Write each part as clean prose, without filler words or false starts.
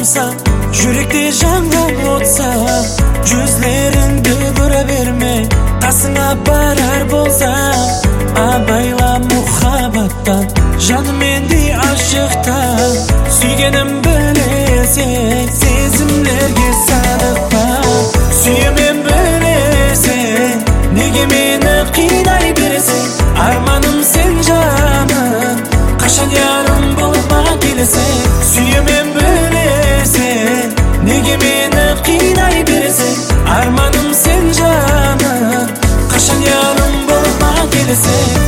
Сағынсам, жүректе жанған отсам, жүзлеріңді көре берме, қасыңа барар болсам. Абайла мұхаббаттан, жанымендей ашықтан, сүйгенім білесең, сезімлерге садықпа. Сүйемен білесең, неге мені қинай бересің? Арманым сен жаным, қашан ярым болып маған келесің? Сүйемен білесең, неге мені қинай бересің? Арманым сен жаным, қашан ярым болып маған келесің?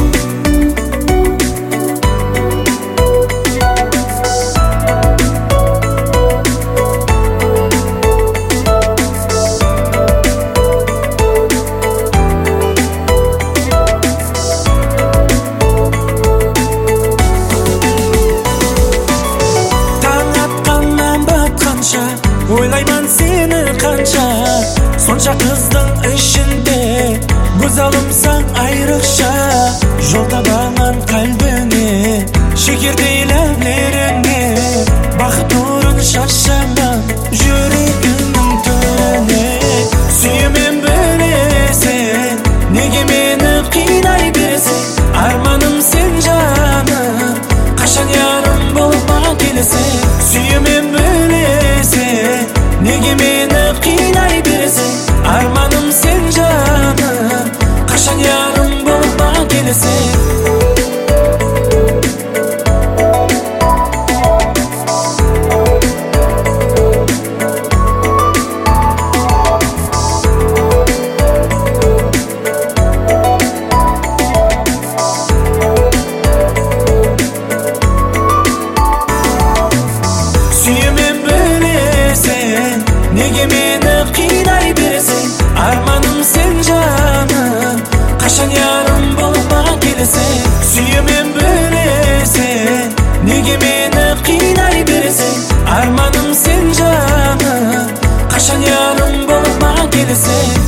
Ойлайман сені қанша, сонша қыздың ішінде көз алымсаң айрықша. Жол табамын қалбіңе, шекердей ләблеріңе, бақыт нұрын шашамын жүрегімнің төріне. Сүйемен білесең, неге мені қинай бересің? Арманым сен жаным, қашан ярым болып маған келесің? Сүйемен білесең, неге мені қинай бересің? Арманым сен жаным, қашан ярым болып маған келесің? Сүйемен білесең, неге мені қинай бересің? Арманым сен жаным, қашан ярым болып маған келесің? Сүйемен білесең, неге мені қинай бересің? Арманым сен жаным, қашан ярым болып маған келесің?